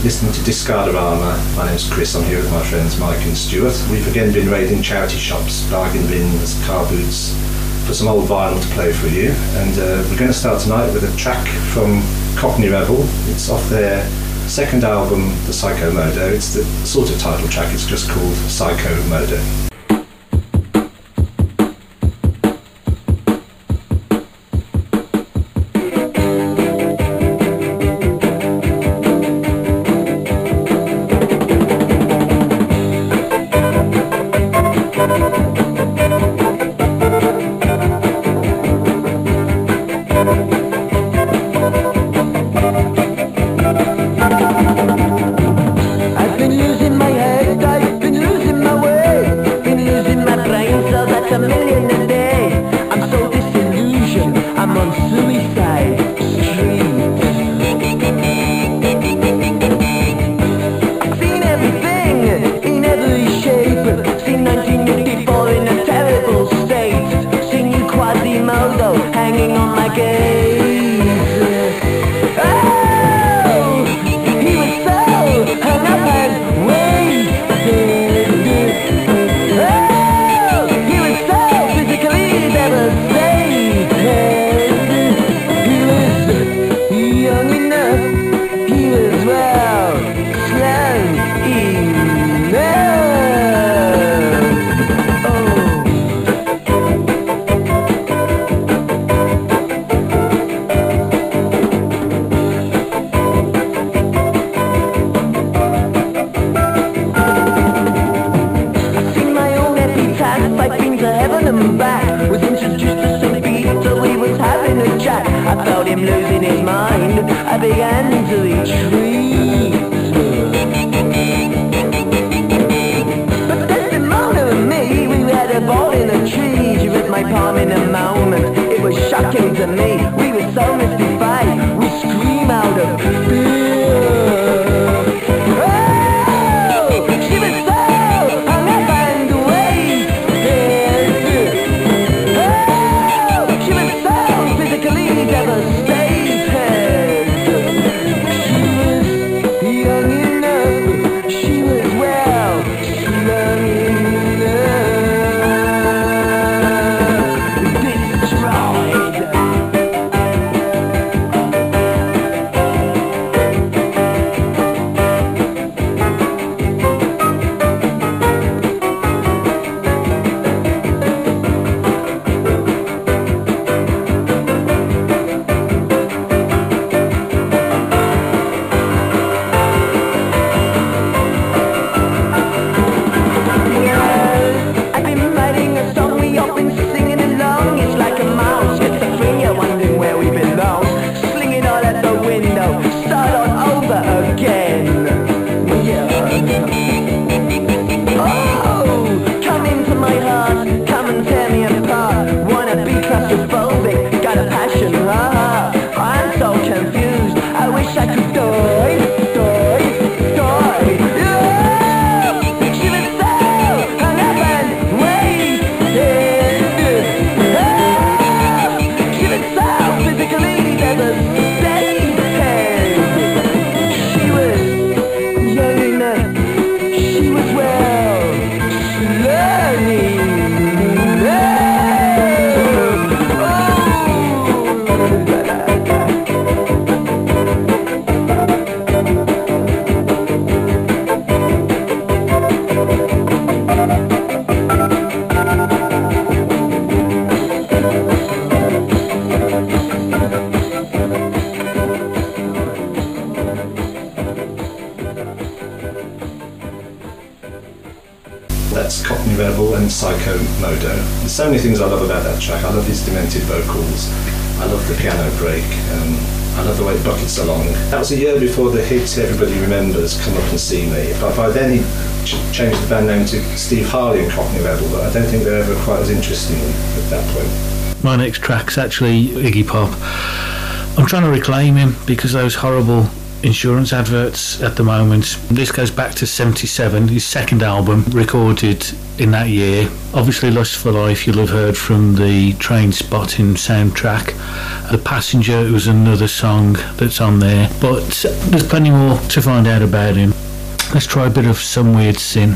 listening to Discardorama. My name's Chris, I'm here with my friends Mike and Stuart. We've again been raiding charity shops, bargain bins, car boots, for some old vinyl to play for you. And we're going to start tonight with a track from Cockney Rebel. It's off their second album, The Psycho Modo. It's the sort of title track, it's just called Psycho Modo. That's Cockney Rebel and Psycho Modo. There's so many things I love about that track. I love his demented vocals, I love the piano break, I love the way it buckets along. That was a year before the hit Everybody Remembers Come Up and See Me. But by then he changed the band name to Steve Harley and Cockney Rebel, but I don't think they're ever quite as interesting at that point. My next track's actually Iggy Pop. I'm trying to reclaim him because those horrible insurance adverts at the moment. This goes back to 77, his second album, recorded in that year. Obviously Lust for Life you'll have heard from the Train Spotting soundtrack. The Passenger was another song that's on there, but there's plenty more to find out about him. Let's try a bit of Some Weird Sin.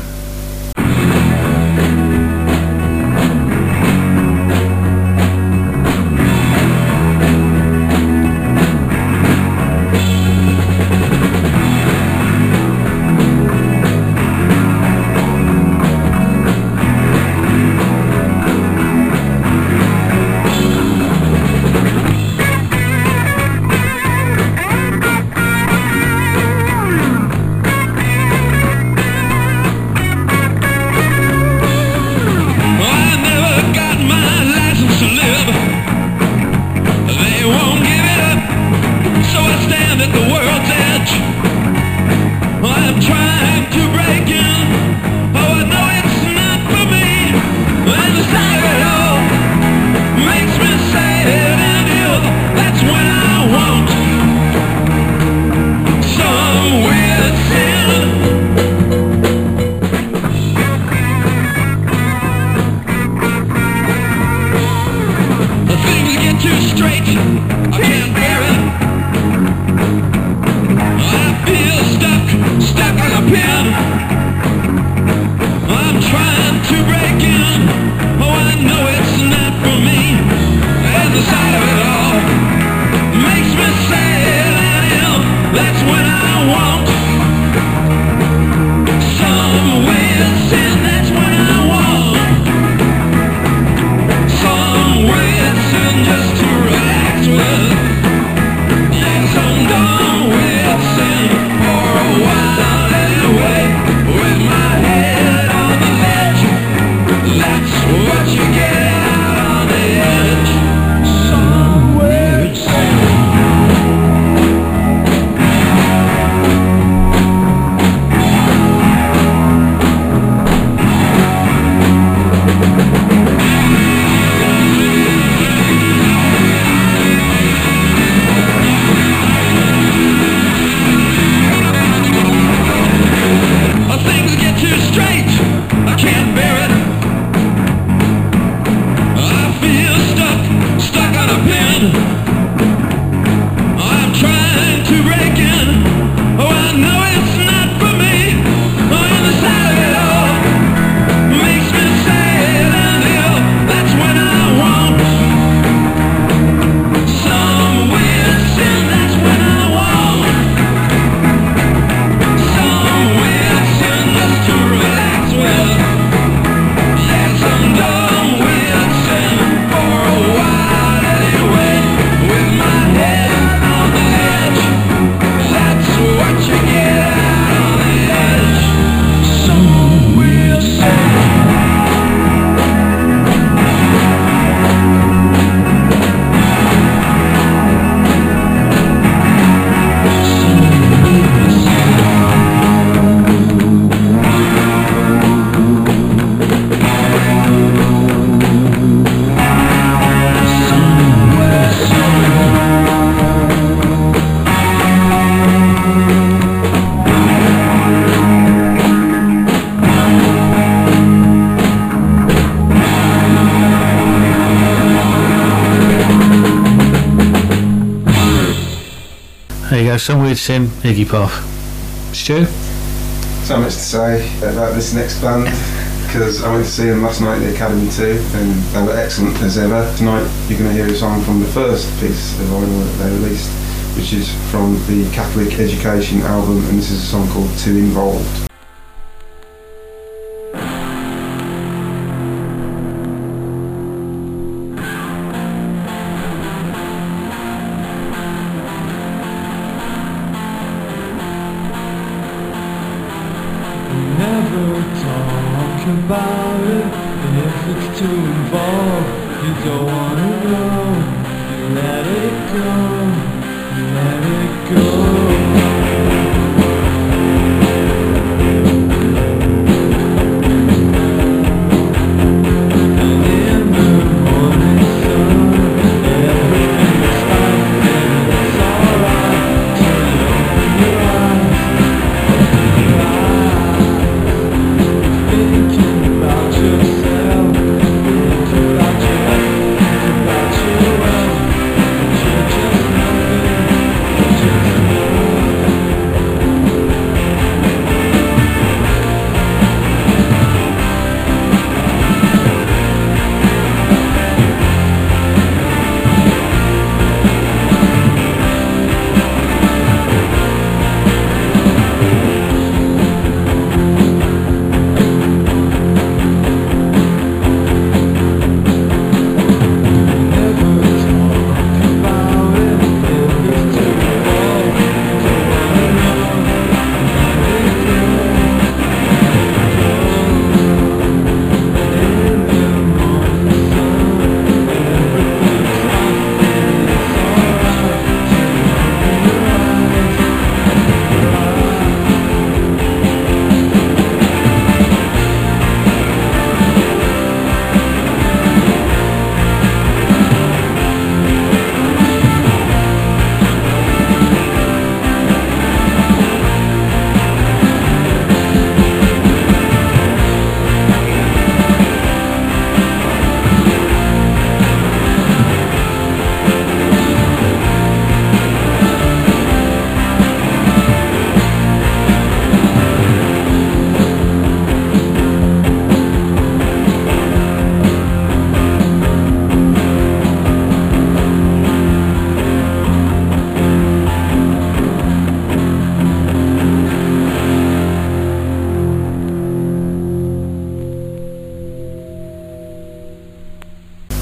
There you go, Some Weird Sin, Iggy Pop. Stu? So much to say about this next band, because I went to see them last night at the Academy too, and they were excellent as ever. Tonight you're going to hear a song from the first piece of vinyl that they released, which is from the Catholic Education album, and this is a song called Too Involved. Never talk about it if it's too involved. You don't wanna know. You let it go. You let it go. Yeah.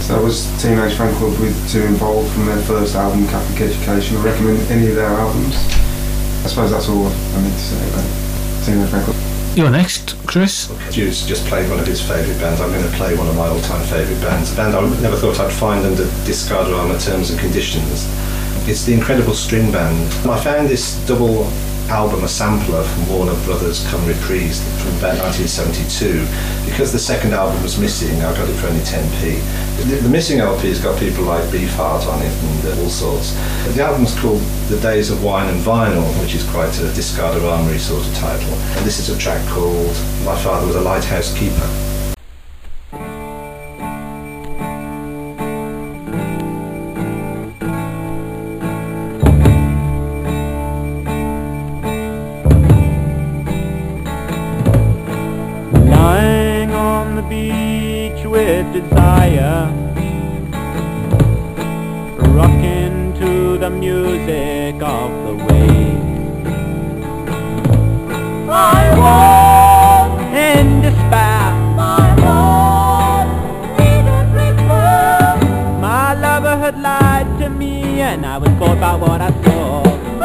So I was Teenage Fan Club with Two Involved from their first album, Catholic Education. I recommend any of their albums. I suppose that's all I need to say about Teenage Fan Club. You're next, Chris. Juice just played one of his favourite bands. I'm going to play one of my all-time favourite bands. A band I never thought I'd find under Discardorama terms and conditions. It's the Incredible String Band. I found this double album, a sampler from Warner Brothers Come Reprised from about 1972. Because the second album was missing, I got it for only 10p. The missing LP's got people like Beefheart on it and all sorts. The album's called The Days of Wine and Vinyl, which is quite a Discardorama sort of title. And this is a track called My Father Was a Lighthouse Keeper. Lying on the beach with desire, rocking to the music of the waves. I walk in despair, my heart needed repair. My lover had lied to me and I was caught by what I saw.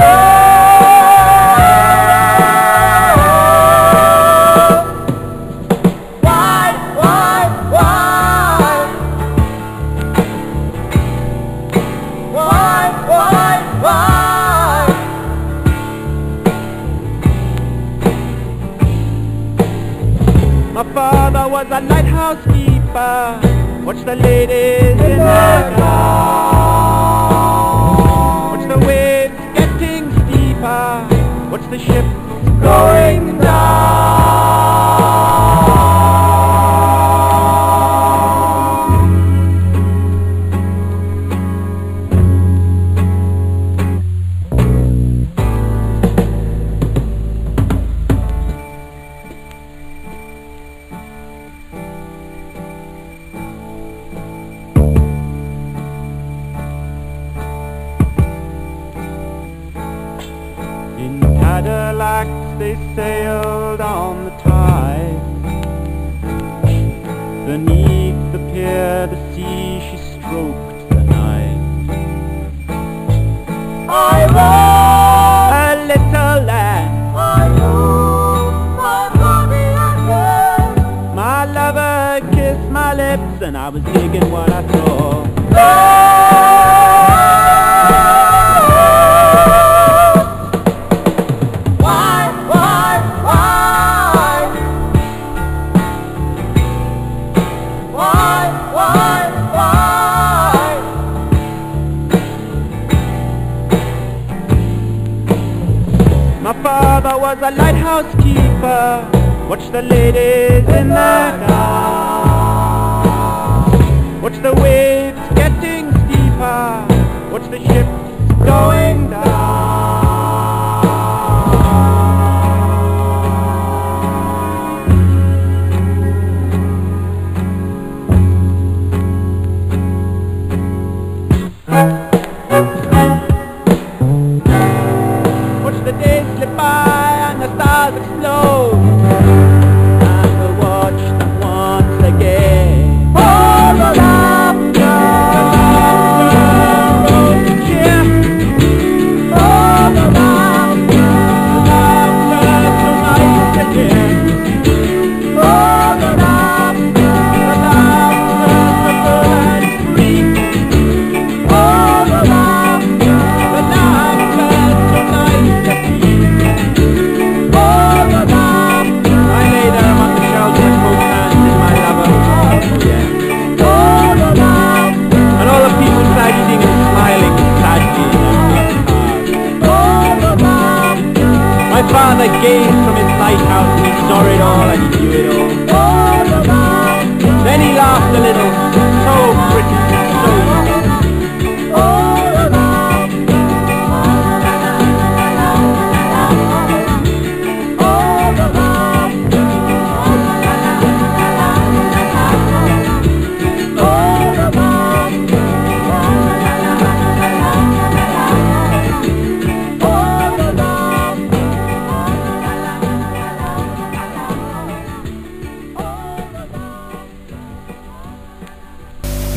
My father was a lighthouse keeper. Watch the ladies in their car. Watch the waves getting steeper. Watch the ship going down. In Cadillacs they sailed on the tide. Beneath the pier the sea she stroked the night. I rode a little land, I knew my body again. My lover kissed my lips and I was digging what I saw. My father was a lighthouse keeper. Watch the ladies in their car. Watch the waves getting steeper. Watch the ships going down. Watch the days slip by and the stars explode, and we'll watch them once again. All the laughter, road to cheer. All the laughter tonight to hear. All the laughter so full and free. All the laughter tonight to see. All the laughter. I lay there among the shells with both hands in my lover. Oh yeah. All the laughter. And all the people side eating and smiling sadly in their big cars. All the laughter. My father gazed from his lighthouse and he saw it all and he knew it all. All the laughter. Then he laughed a little, so pretty, so easy. All the laughter. All the laughter. All the laughter. All the laughter.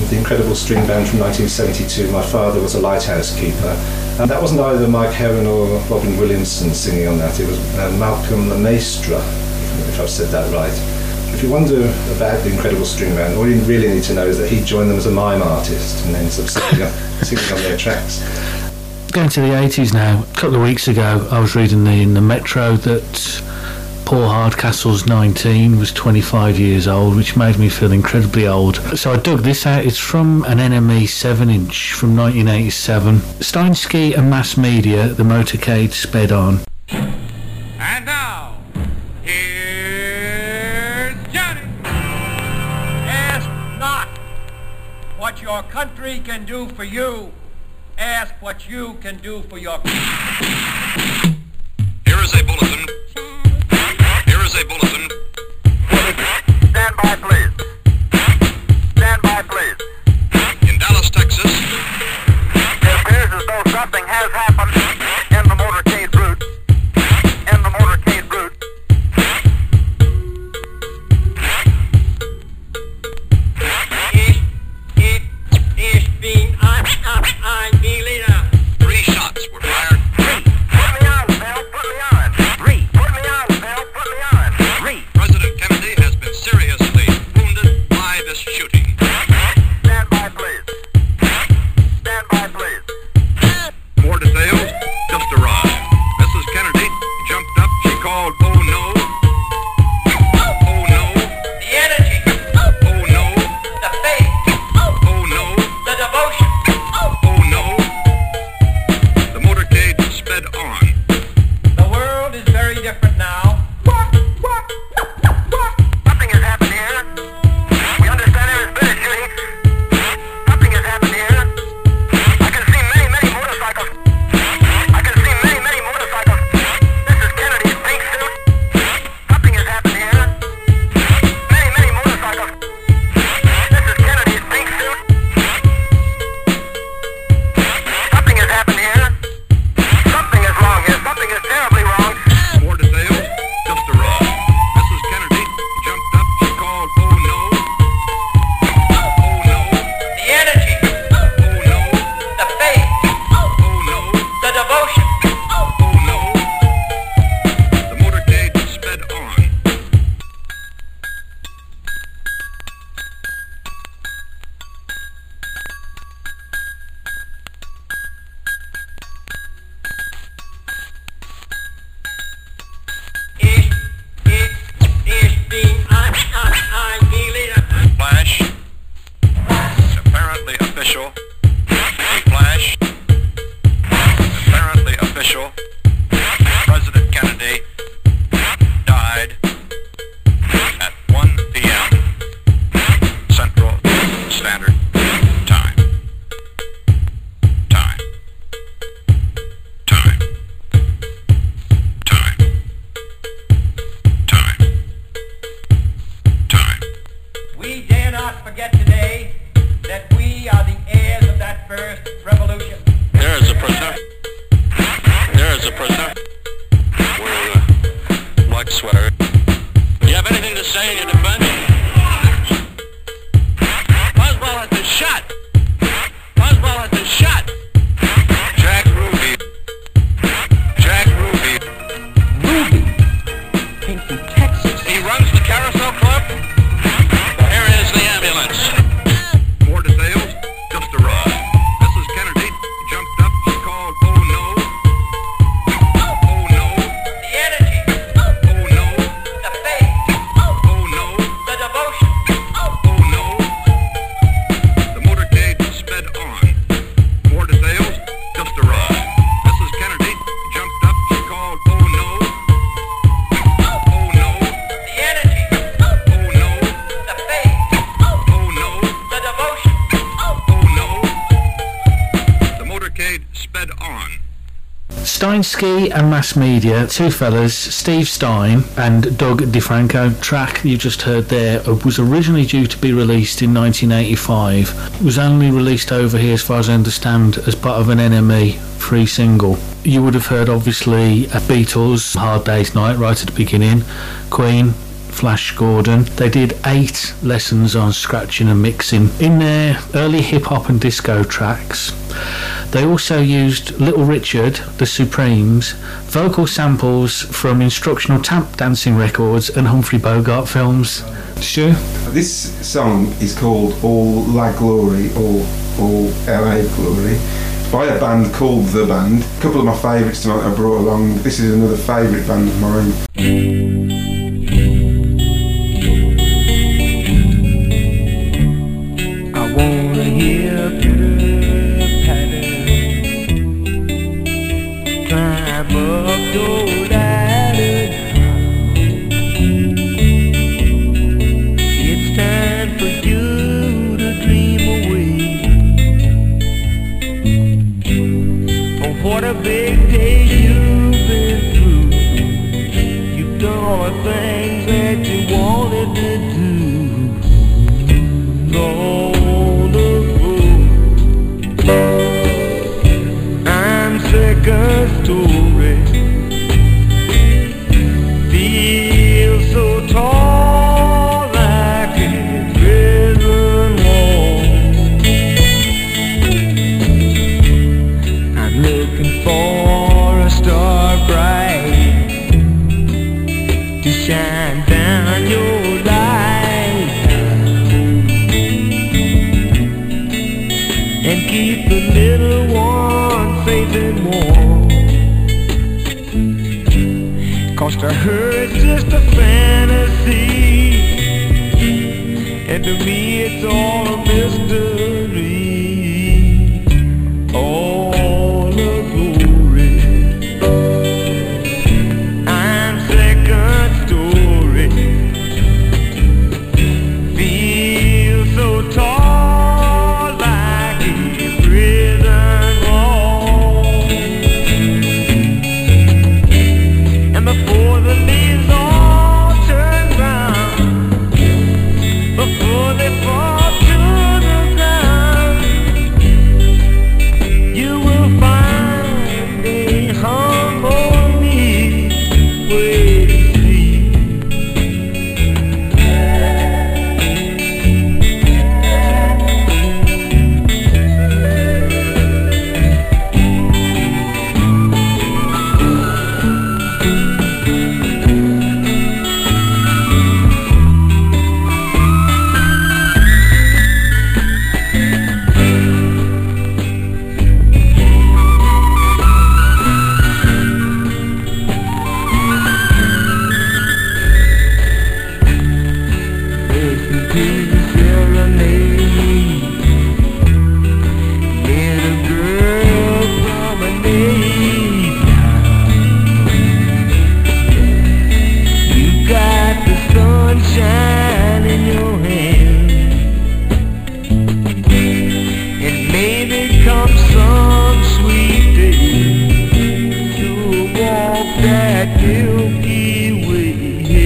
the incredible string band from 1972, My Father Was a Lighthouse Keeper. And that wasn't either Mike Heron or Robin Williamson singing on that, it was Malcolm Maestra, if I've said that right. If you wonder about the incredible string band, all you really need to know is that he joined them as a mime artist and then sort of singing on their tracks. Going to the 80s now, a couple of weeks ago I was reading in the Metro that Paul Hardcastle's 19 was 25 years old, which made me feel incredibly old. So I dug this out. It's from an NME 7-inch from 1987. Steinsky and Mass Media, The Motorcade Sped On. And now, here's Johnny. Ask not what your country can do for you. Ask what you can do for your country. Here is a bulletin. Here is a bulletin. Stand by, please. Stand by, please. In Dallas, Texas. It appears as though something has happened in the motorcade route. In the motorcade route. Ich bin ein Berliner. 3 shots were fired. Put me on, Bill. Put me on. Put me on, Bill. Put me on. President Kennedy has been seriously wounded by this shooting. Stand by, please. Stand by, please. More details just arrived. Mrs. Kennedy jumped up. She called, "Oh no! Oh no! The energy, Oh no! the faith, Oh no! the devotion. Oh no!" The motorcade sped on. The world is very different now. Something has happened here. We understand there has been a shooting. Something has happened here. I can see many, many motorcycles. I can see many, many motorcycles. This is Kennedy's pink suit. Something has happened here. Many, many motorcycles. This is Kennedy's pink suit. Something has happened here. Something is wrong here. Something is terribly wrong. More details just arrived. Mrs. Kennedy jumped up. She called, "Oh no! Oh no! The energy, Oh no! the faith, Oh no! the devotion. Oh no! The motorcade sped on. Ich bin ein Berliner. Flash. Apparently official. Flash. Apparently official. President Kennedy died at 1 p.m. Central Standard Time. Time. Time. Time. Time. Time. We dare not forget today that we are the heirs of that first revolution. There is a prisoner. There is a prisoner. Wearing a black sweater. You have anything to say in your defense? Boswell has been shot. Boswell has been shot. Jack Ruby. Jack Ruby. Came from Texas. He runs the Carousel Club. Here is the ambulance. More details just arrived. Mrs. Kennedy jumped up. She called, "Oh no! Oh no! The energy, Oh no! the faith, Oh no! the devotion. Oh no! The motorcade sped on. More details just arrived. Mrs. Kennedy jumped up. She called, "Oh no! Oh no! The energy, Oh no! the faith, Oh no! the devotion. Oh no! The motorcade sped on. Steinsky and Mass Media, two fellas, Steve Stein and Doug DeFranco. Track you just heard there was originally due to be released in 1985. It was only released over here, as far as I understand, as part of an NME free single. You would have heard, obviously, Beatles, Hard Day's Night, right at the beginning, Queen, Flash Gordon. They did 8 lessons on scratching and mixing. In their early hip-hop and disco tracks, they also used Little Richard, the Supremes, vocal samples from instructional tap dancing records and Humphrey Bogart films. Stu? This song is called All La Glory, or All LA Glory, by a band called The Band. A couple of my favourites tonight I brought along. This is another favourite band of mine. I wanna hear pitter-patter, climb up your ladder. It's time for you to dream away. Oh, what a big day you've been through. You've done all the things that you wanted to do. All the road, I'm second story. Feel so tall like a prison wall. I'm looking for a star bright to shine down your light and keep the little one safe and warm. 'Cause to her it's just a fantasy, and to me it's all a mystery. All the glory, I'm second story. Feel so tall like a prison wall. And before the leaves all turn brown, before they fall to the ground, you will find a harmony where you sleep. Listen to the serenade, little girl promenade. You got the sunshine in your hand, and maybe come some sweet day you'll walk that Milky Way.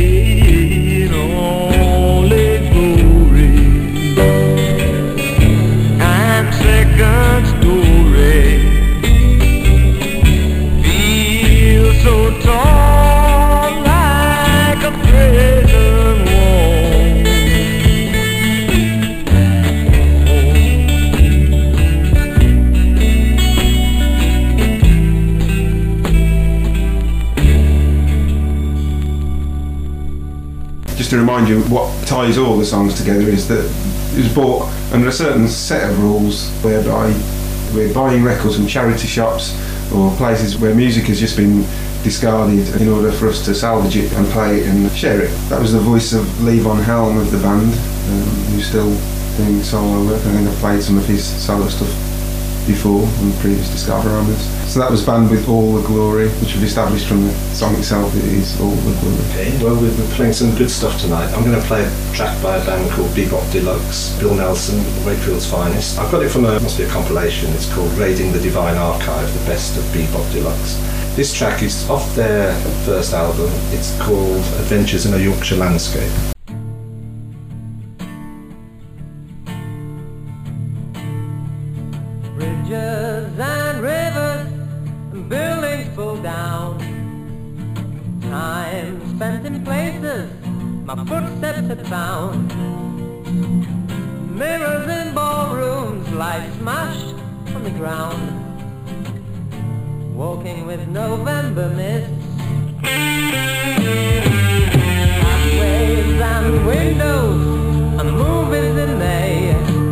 Only glory, I'm second story. Feel so tall like a prison wall. Just to remind you, what ties all the songs together is that it was bought under a certain set of rules whereby we're buying records from charity shops or places where music has just been discarded in order for us to salvage it and play it and share it. That was the voice of Levon Helm of the band, who's still doing solo work. I think I've played some of his solo stuff before on previous Discovery. So that was banned with All the Glory, which we've established from the song itself. It is All the Glory. Okay, well, we're playing some good stuff tonight. I'm going to play a track by a band called Bebop Deluxe, Bill Nelson, Wakefield's finest. I've got it from must be a compilation. It's called Raiding the Divine Archive, the best of Bebop Deluxe. This track is off their first album. It's called Adventures in a Yorkshire Landscape. Bridges and rivers and buildings pulled down. Time spent in places my footsteps had found. Mirrors in ballrooms, lights smashed on the ground. Walking with November mists, pathways and windows, and movies in May.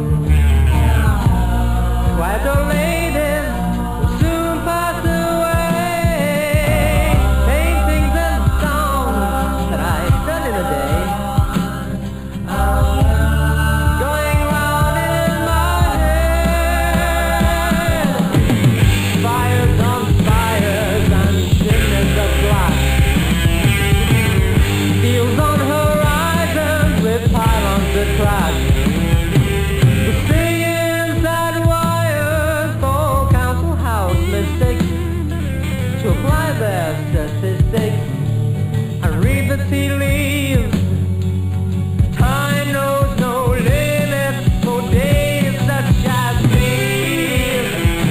Quiet old ladies will soon pass away. Paintings and songs that I've done in a day, going round in my head. Fires on spires and chimneys of glass, fields on horizons with pylons that crash. To apply their statistics and read the tea leaves. Time knows no limits for days such as these.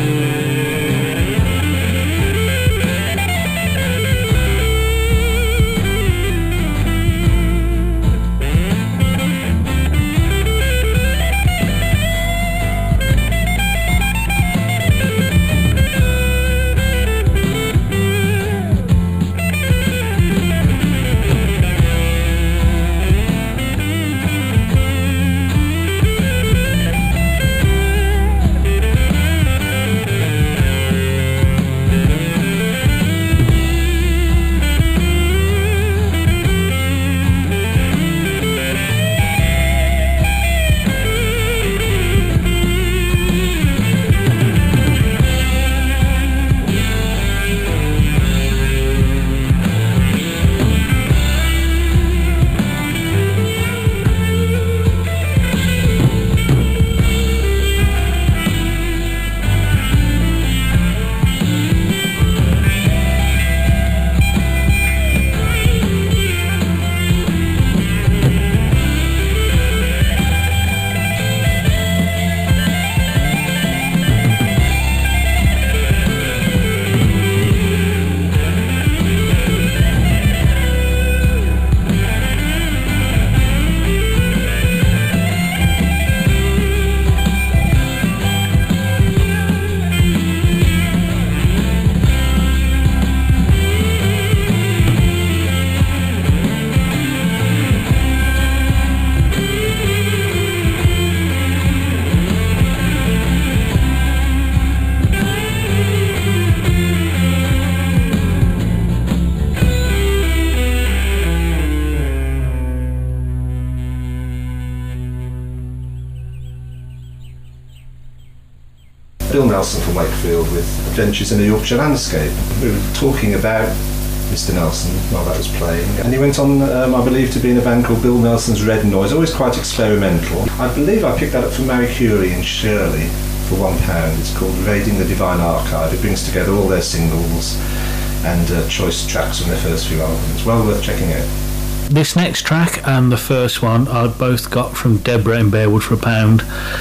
Bill Nelson from Wakefield with Adventures in a Yorkshire Landscape. We were talking about Mr. Nelson while that was playing, and he went on, I believe, to be in a band called Bill Nelson's Red Noise, always quite experimental. I believe I picked that up from Marie Curie in Shirley for £1. It's called Raiding the Divine Archive. It brings together all their singles and choice tracks from their first few albums. Well worth checking out. This next track and the first one I both got from Deborah in Bearwood for £1.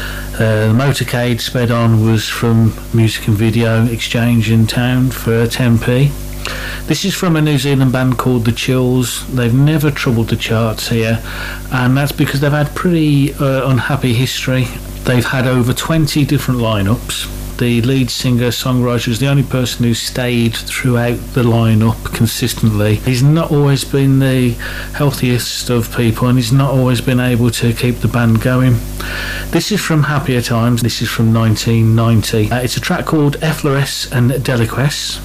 The Motorcade Sped On was from Music and Video Exchange in town for 10p. This is from a New Zealand band called The Chills. They've never troubled the charts here, and that's because they've had pretty unhappy history. They've had over 20 different lineups. The lead singer songwriter is the only person who's stayed throughout the lineup consistently. He's not always been the healthiest of people, and he's not always been able to keep the band going. This is from Happier Times. This is from 1990. It's a track called Effloresce and Deliquesce.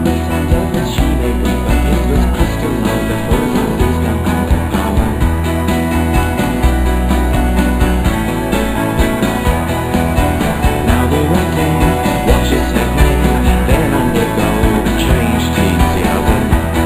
the sons of the she may be, but it was crystal long before the Zombies now conquered power. Now we went in, watch it segment, then undergo a change to the album.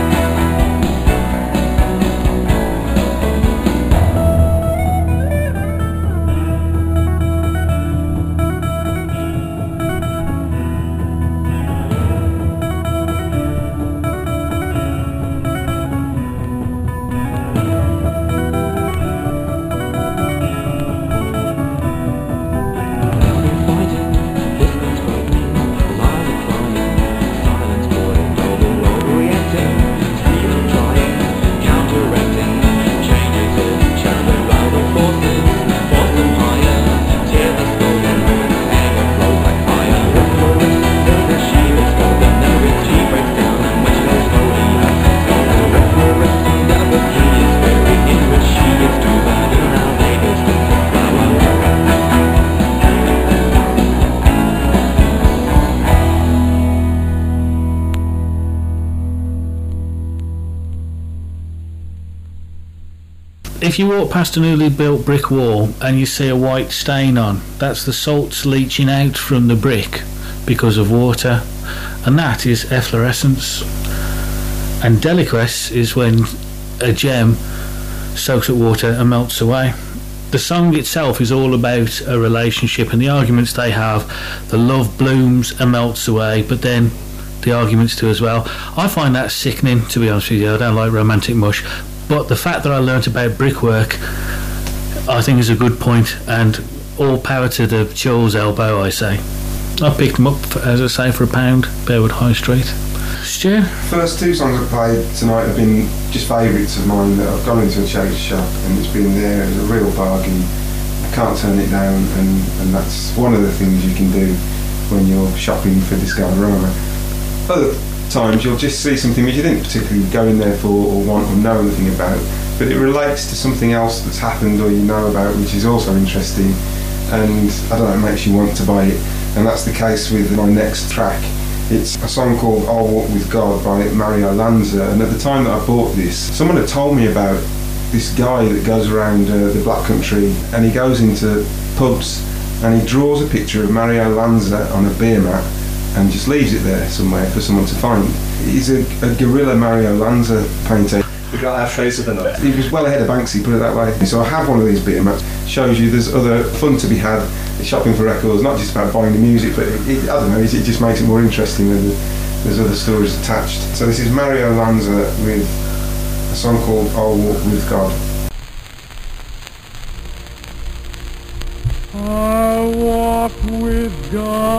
If you walk past a newly built brick wall and you see a white stain on, that's the salts leaching out from the brick because of water, and that is efflorescence. And deliquesce is when a gem soaks up water and melts away. The song itself is all about a relationship and the arguments they have. The love blooms and melts away, but then the arguments too as well. I find that sickening, to be honest with you. I don't like romantic mush, but the fact that I learnt about brickwork I think is a good point, and all power to the Chills elbow, I say. I picked them up, as I say, for £1, Bearwood High Street. Stu? First two songs I've played tonight have been just favourites of mine that I've gone into a change shop and it's been there as a real bargain. I can't turn it down, and that's one of the things you can do when you're shopping for Discoverama. Other times you'll just see something which you didn't particularly go in there for or want or know anything about, but it relates to something else that's happened or you know about, which is also interesting, and I don't know, it makes you want to buy it. And that's the case with my next track. It's a song called I'll Walk With God by Mario Lanza, and at the time that I bought this, someone had told me about this guy that goes around the Black Country, and he goes into pubs and he draws a picture of Mario Lanza on a beer mat and just leaves it there somewhere for someone to find. He's a guerrilla Mario Lanza painter. We got our phrase of the night. He was well ahead of Banksy, put it that way. So I have one of these beer mats. Shows you there's other fun to be had. Shopping for records, not just about buying the music, but I don't know, it just makes it more interesting when there's other stories attached. So this is Mario Lanza with a song called I'll Walk With God. I walk with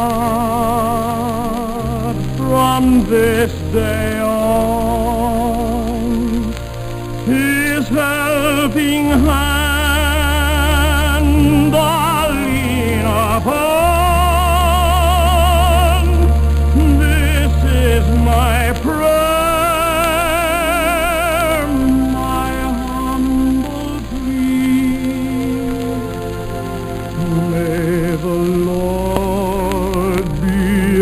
God from this day on. His helping hand I'll lean upon. This is my prayer, my humble plea. May the Lord be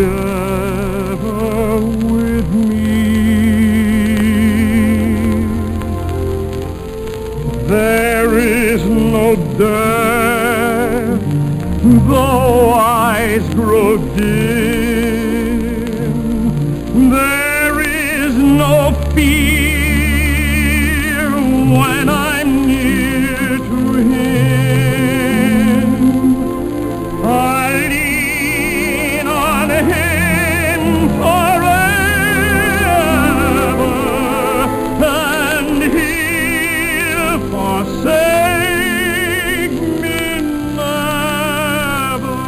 ever with me. There is no death, though eyes grow dim. There is no fear when I'm near to Him. I lean on Him forever, and He'll forsake me never.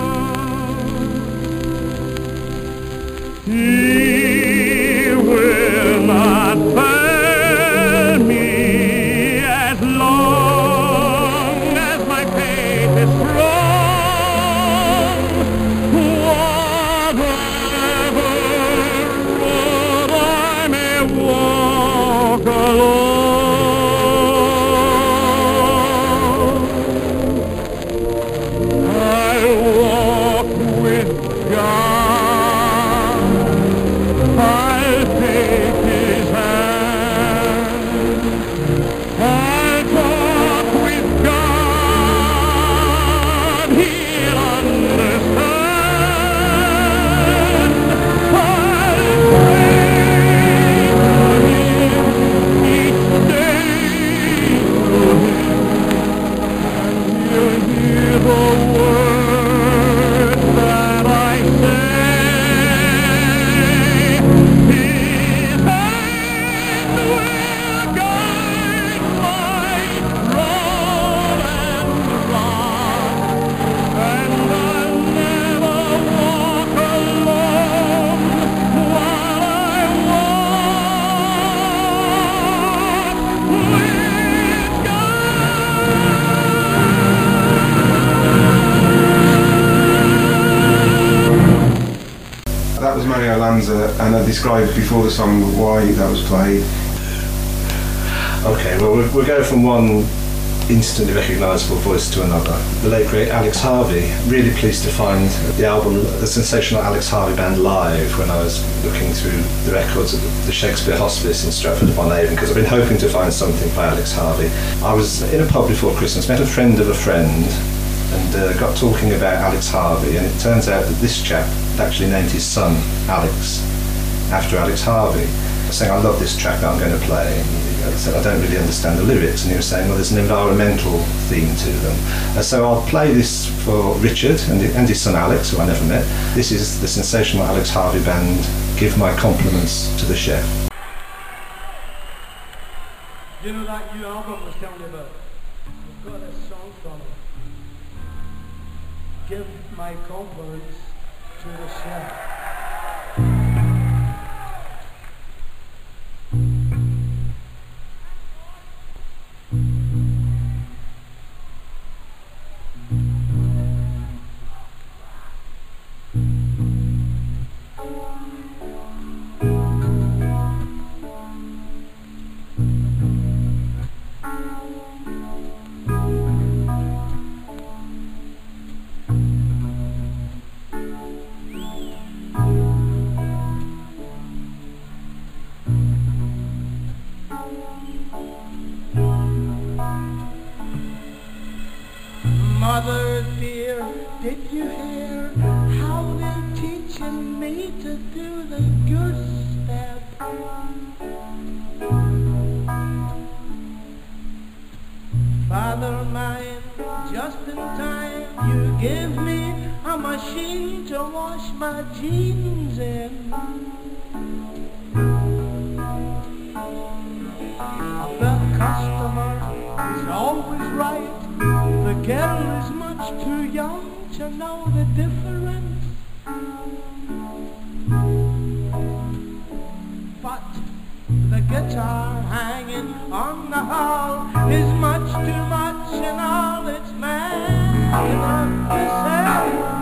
He will not fail. and I described before the song why that was played. Okay, well, we'll go from one instantly recognisable voice to another. The late great Alex Harvey. Really pleased to find the album, the sensational Alex Harvey Band live, when I was looking through the records at the Shakespeare Hospice in Stratford-upon-Avon, because I've been hoping to find something by Alex Harvey. I was in a pub before Christmas, met a friend of a friend, and got talking about Alex Harvey, and it turns out that this chap actually named his son Alex after Alex Harvey. I was saying, I love this track that I'm going to play. And I said, I don't really understand the lyrics, and he was saying, well, there's an environmental theme to them. So I'll play this for Richard and his son Alex, who I never met. This is the sensational Alex Harvey Band, Give My Compliments to the Chef. You know that new album I was telling you about? We've got a song from it. Give my compliments to the chef. Mother dear, did you hear how they're teaching me to do the goose step? Father mine, just in time you gave me a machine to wash my jeans in. The customer is always right. The girl is much too young to know the difference. But the guitar hanging on the hall is much too much, and all it's man to say.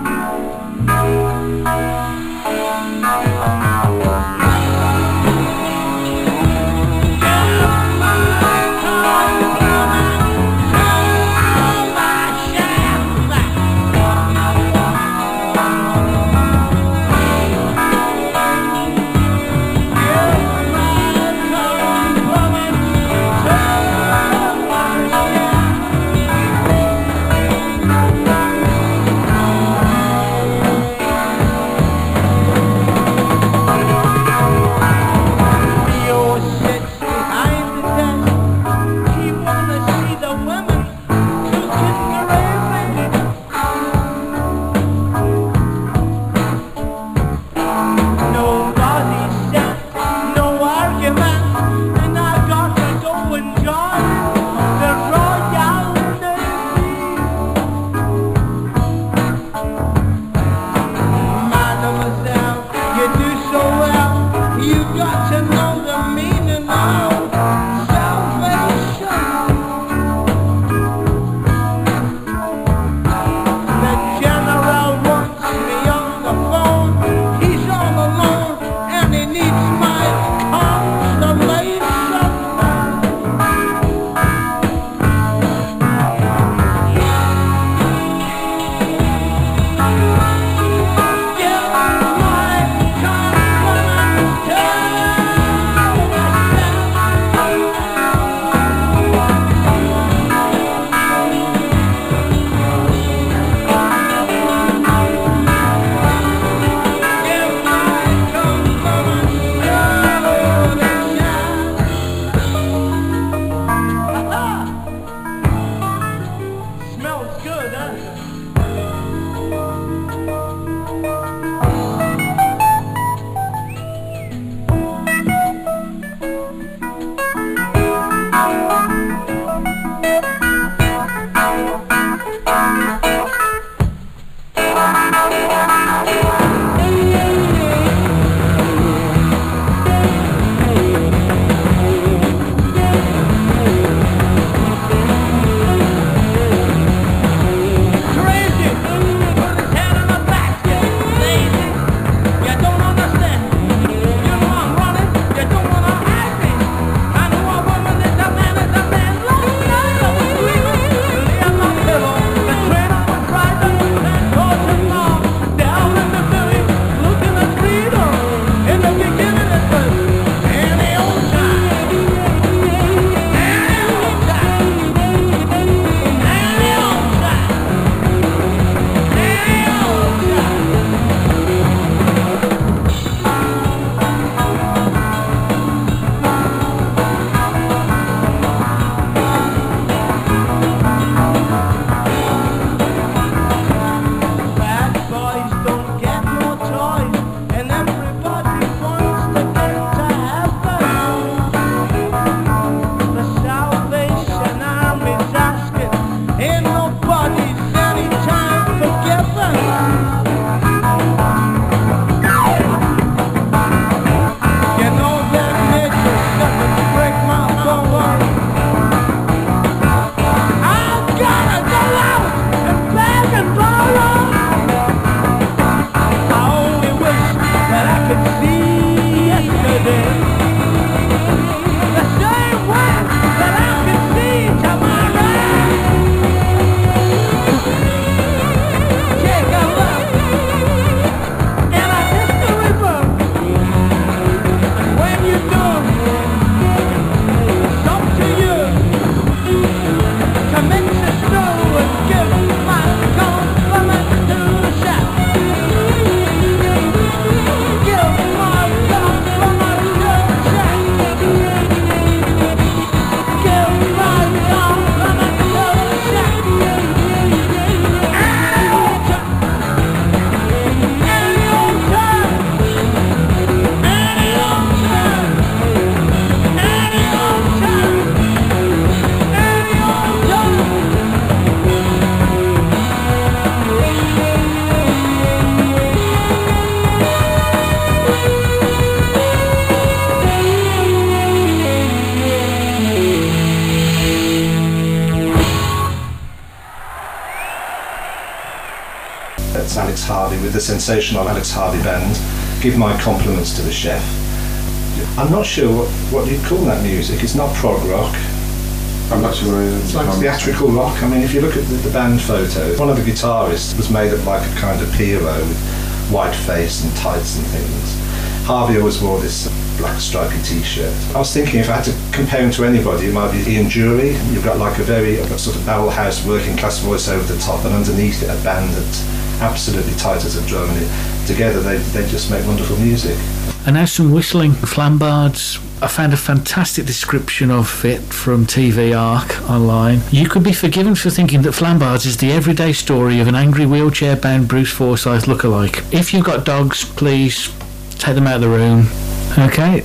with the sensational Alex Harvey Band. Give my compliments to the chef. I'm not sure what you'd call that music. It's not prog rock. I'm not sure. It's like theatrical rock. I mean, if you look at the band photo, one of the guitarists was made up like a kind of Pierrot with white face and tights and things. Harvey always wore this black stripy t-shirt. I was thinking if I had to compare him to anybody, it might be Ian Dury. You've got like a very sort of barrel house working class voice over the top, and underneath it a band that's absolutely tight as a drum, and together they just make wonderful music. And now some whistling. Flambards. I found a fantastic description of it from TV Arc online. You could be forgiven for thinking that Flambards is the everyday story of an angry wheelchair-bound Bruce Forsyth lookalike. If you've got dogs, please take them out of the room. Okay.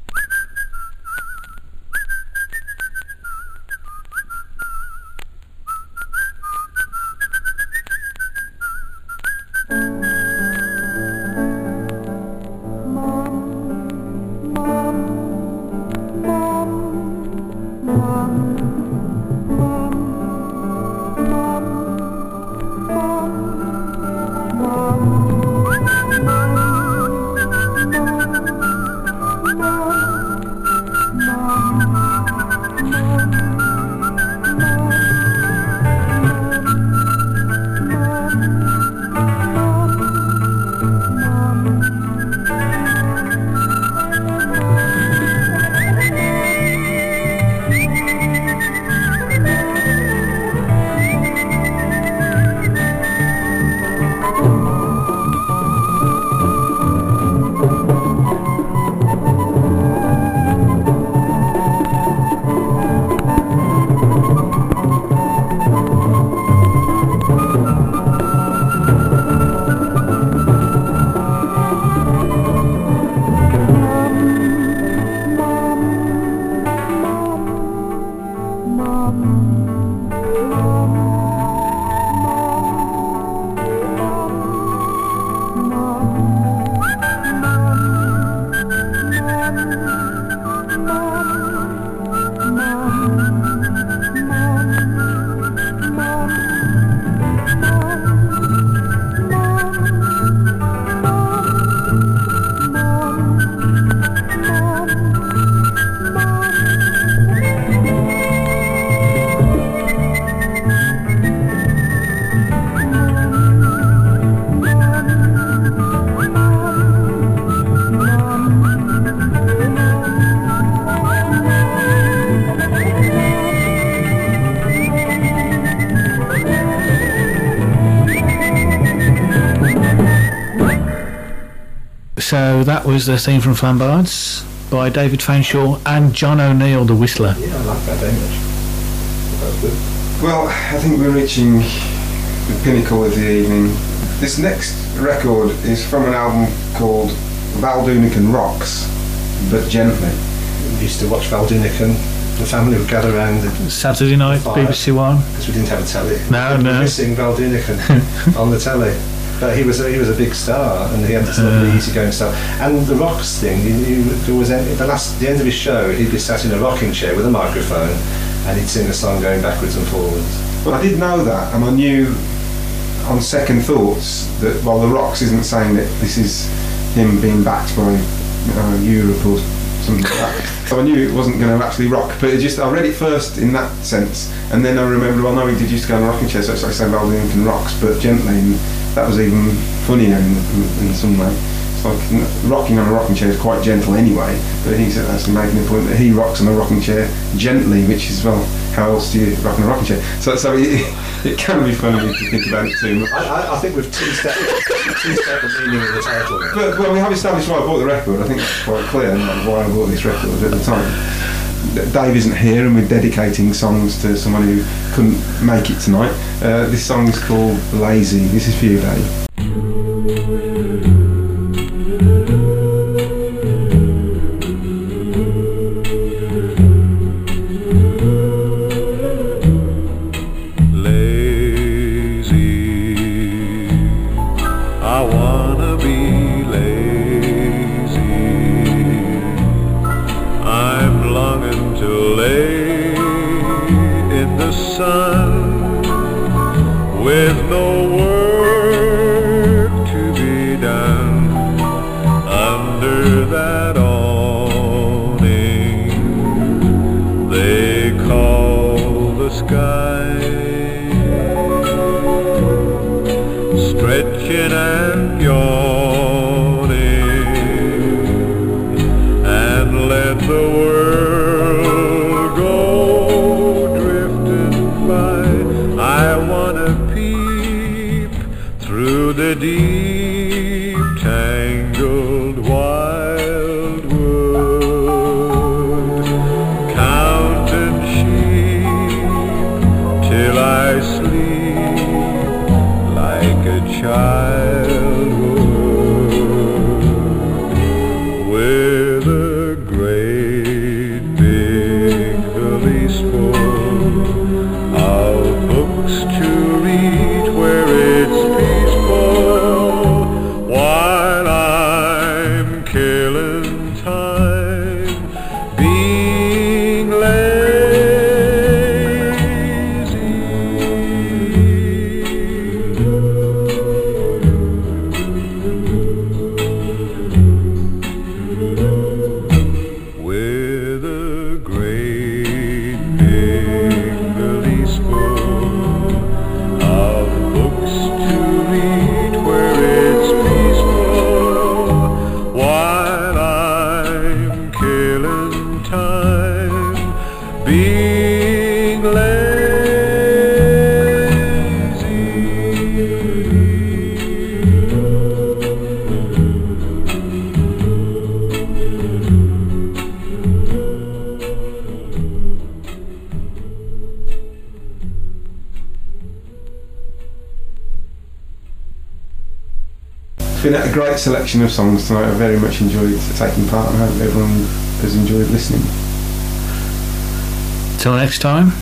So that was the theme from Flambards by David Fanshawe and John O'Neill, the whistler. Yeah, I like that very much. That's good. Well, I think we're reaching the pinnacle of the evening. This next record is from an album called Val Doonican Rocks, but Gently. We used to watch Val Doonican. The family would gather around Saturday night, fire, BBC One. because we didn't have a telly. No, we no. were missing Val Doonican on the telly. But he was a big star, and he had this lovely easygoing style. And the rocks thing, there was the end of his show, he'd be sat in a rocking chair with a microphone, and he'd sing a song going backwards and forwards. Well, I did know that, and I knew on second thoughts that while the Rocks isn't saying that this is him being backed by Europe or something like that, so I knew it wasn't going to actually rock. But I read it first in that sense, and then I remembered, well, no, he did used to go on a rocking chair, so it's like saying Val Doonican Rocks, but Gently. And that was even funnier in some way. It's like rocking on a rocking chair is quite gentle anyway, but he said that's making the point that he rocks on a rocking chair gently, which is, well, how else do you rock on a rocking chair? So it can be funny if you think about it too much. I think we've teased out the meaning of the title now. But well, we have established why I bought the record. I think it's quite clear why I bought this record at the time. Dave isn't here, and we're dedicating songs to someone who couldn't make it tonight. This song is called Lazy. This is for you, Dave. With no work to be books to read where it's peaceful, while I'm killing time, being with a great big valise full of books to read where it's peaceful, while I'm killing time, being lazy. It's been a great selection of songs tonight. I very much enjoyed taking part and I hope everyone has enjoyed listening. Till next time.